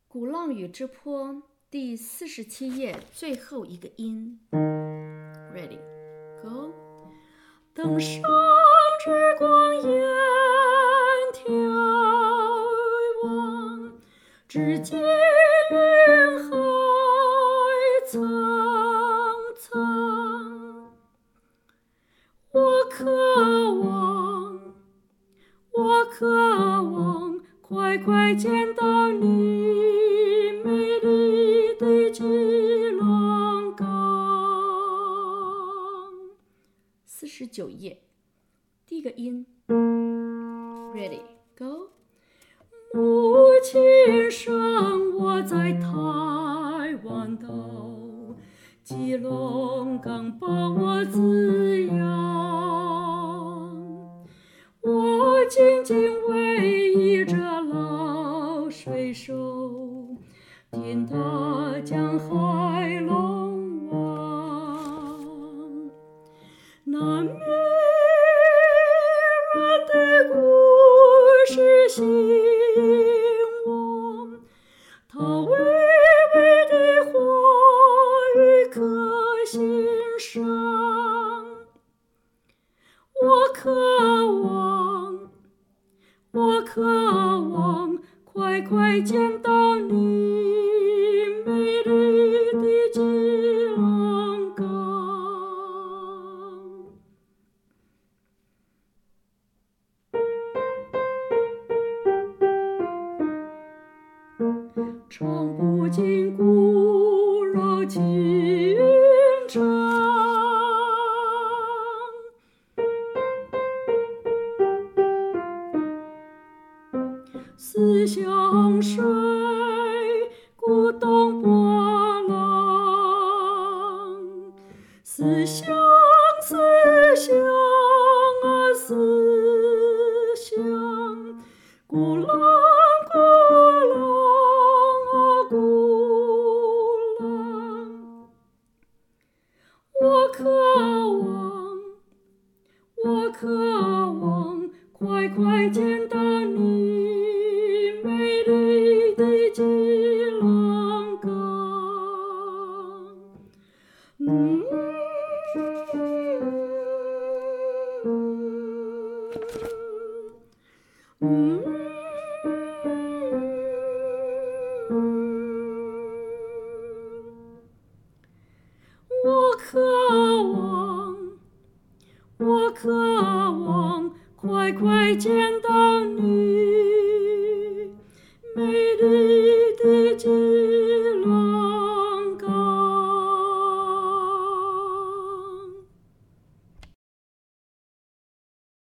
鼓浪屿之坡第47页最后一个音。Ready, go。登上之光烟眺望，只见云海苍苍。我渴望快快见到你美丽的基隆港。49页，第一个音。Ready, go。母亲生我在台湾岛，基隆港把我滋养。我紧紧偎依着老水手，听他讲海龙王。那迷人的故事醒我，他娓娓的话语刻心上。我渴望快快见到你美丽的基隆港。唱不尽古老情长，思乡水，古东波浪。思乡啊思乡，古浪啊古浪。我渴望快快见到你美丽的基隆港。我渴望快快见到你美丽的基